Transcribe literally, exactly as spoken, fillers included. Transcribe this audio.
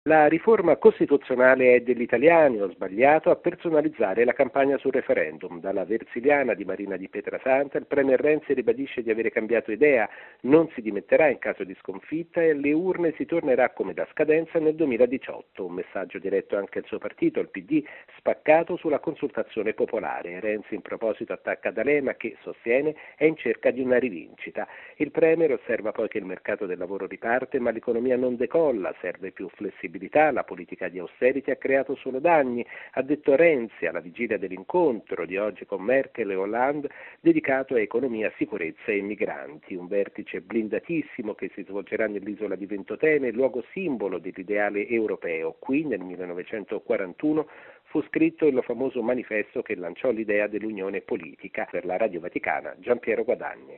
La riforma costituzionale è degli italiani, ho sbagliato a personalizzare la campagna sul referendum. Dalla Versiliana di Marina di Pietrasanta il premier Renzi ribadisce di avere cambiato idea, non si dimetterà in caso di sconfitta e alle urne si tornerà come da scadenza nel duemiladiciotto. Un messaggio diretto anche al suo partito, il P D, spaccato sulla consultazione popolare. Renzi in proposito attacca D'Alema che, sostiene, è in cerca di una rivincita. Il premier osserva poi che il mercato del lavoro riparte ma l'economia non decolla, serve più flessibilità. La politica di austerity ha creato solo danni, ha detto Renzi alla vigilia dell'incontro di oggi con Merkel e Hollande dedicato a economia, sicurezza e migranti. Un vertice blindatissimo che si svolgerà nell'isola di Ventotene, luogo simbolo dell'ideale europeo. Qui nel millenovecentoquarantuno fu scritto il famoso manifesto che lanciò l'idea dell'unione politica. Per la Radio Vaticana, Giampiero Guadagni.